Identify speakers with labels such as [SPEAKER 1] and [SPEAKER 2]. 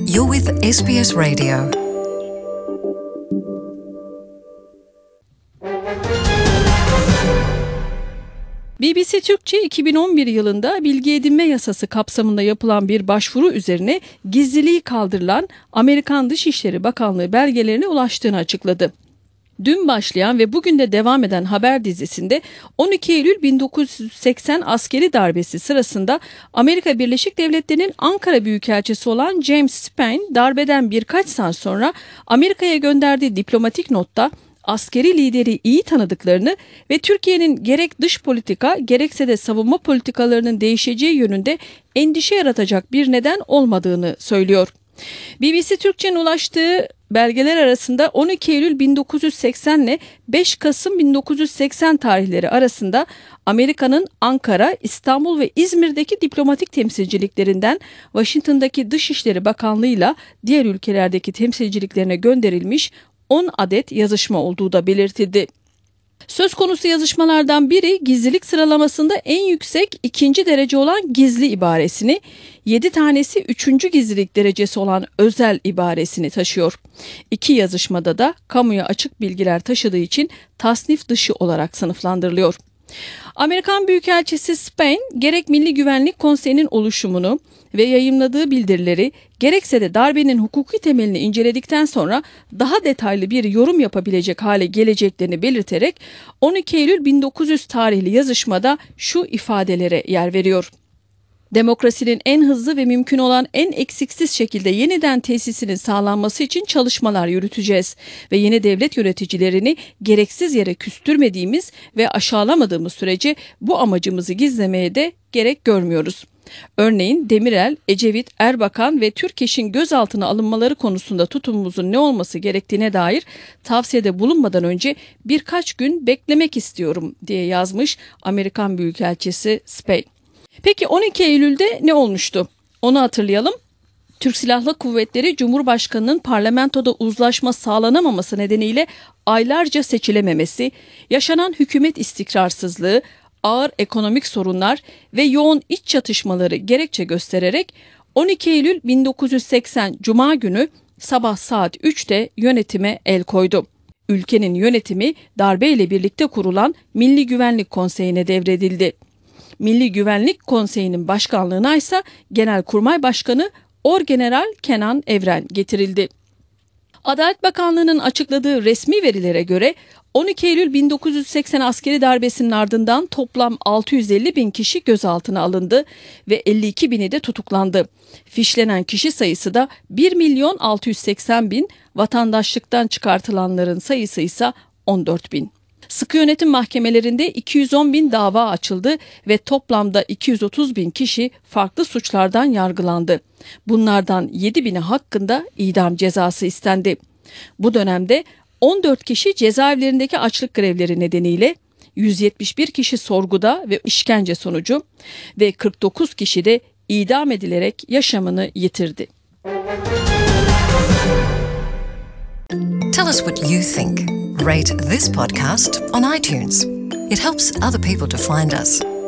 [SPEAKER 1] You're with SBS Radio.
[SPEAKER 2] BBC Türkçe 2011 yılında bilgi edinme yasası kapsamında yapılan bir başvuru üzerine gizliliği kaldırılan Amerikan Dışişleri Bakanlığı belgelerine ulaştığını açıkladı. Dün başlayan ve bugün de devam eden haber dizisinde 12 Eylül 1980 askeri darbesi sırasında Amerika Birleşik Devletleri'nin Ankara Büyükelçisi olan James Spain darbeden birkaç saat sonra Amerika'ya gönderdiği diplomatik notta askeri lideri iyi tanıdıklarını ve Türkiye'nin gerek dış politika gerekse de savunma politikalarının değişeceği yönünde endişe yaratacak bir neden olmadığını söylüyor. BBC Türkçe'nin ulaştığı belgeler arasında 12 Eylül 1980 ile 5 Kasım 1980 tarihleri arasında Amerika'nın Ankara, İstanbul ve İzmir'deki diplomatik temsilciliklerinden Washington'daki Dışişleri Bakanlığı'yla diğer ülkelerdeki temsilciliklerine gönderilmiş 10 adet yazışma olduğu da belirtildi. Söz konusu yazışmalardan biri gizlilik sıralamasında en yüksek 2. derece olan gizli ibaresini, 7 tanesi 3. gizlilik derecesi olan özel ibaresini taşıyor. 2 yazışmada da kamuya açık bilgiler taşıdığı için tasnif dışı olarak sınıflandırılıyor. Amerikan Büyükelçisi Spain gerek Milli Güvenlik Konseyi'nin oluşumunu ve yayımladığı bildirileri gerekse de darbenin hukuki temelini inceledikten sonra daha detaylı bir yorum yapabilecek hale geleceklerini belirterek 12 Eylül 1900 tarihli yazışmada şu ifadelere yer veriyor. Demokrasinin en hızlı ve mümkün olan en eksiksiz şekilde yeniden tesisinin sağlanması için çalışmalar yürüteceğiz ve yeni devlet yöneticilerini gereksiz yere küstürmediğimiz ve aşağılamadığımız sürece bu amacımızı gizlemeye de gerek görmüyoruz. Örneğin Demirel, Ecevit, Erbakan ve Türkeş'in gözaltına alınmaları konusunda tutumumuzun ne olması gerektiğine dair tavsiyede bulunmadan önce birkaç gün beklemek istiyorum diye yazmış Amerikan Büyükelçisi Spain. Peki 12 Eylül'de ne olmuştu? Onu hatırlayalım. Türk Silahlı Kuvvetleri Cumhurbaşkanı'nın parlamentoda uzlaşma sağlanamaması nedeniyle aylarca seçilememesi, yaşanan hükümet istikrarsızlığı, ağır ekonomik sorunlar ve yoğun iç çatışmaları gerekçe göstererek 12 Eylül 1980 Cuma günü sabah saat 3'te yönetime el koydu. Ülkenin yönetimi darbeyle birlikte kurulan Milli Güvenlik Konseyi'ne devredildi. Milli Güvenlik Konseyi'nin başkanlığına ise Genelkurmay Başkanı Orgeneral Kenan Evren getirildi. Adalet Bakanlığı'nın açıkladığı resmi verilere göre 12 Eylül 1980 askeri darbesinin ardından toplam 650 bin kişi gözaltına alındı ve 52 bini de tutuklandı. Fişlenen kişi sayısı da 1 milyon 680 bin, vatandaşlıktan çıkartılanların sayısı ise 14 bin. Sıkı yönetim mahkemelerinde 210 bin dava açıldı ve toplamda 230 bin kişi farklı suçlardan yargılandı. Bunlardan 7 bini hakkında idam cezası istendi. Bu dönemde 14 kişi cezaevlerindeki açlık grevleri nedeniyle, 171 kişi sorguda ve işkence sonucu ve 49 kişi de idam edilerek yaşamını yitirdi.
[SPEAKER 1] Tell us what you think. Rate this podcast on iTunes. It helps other people to find us.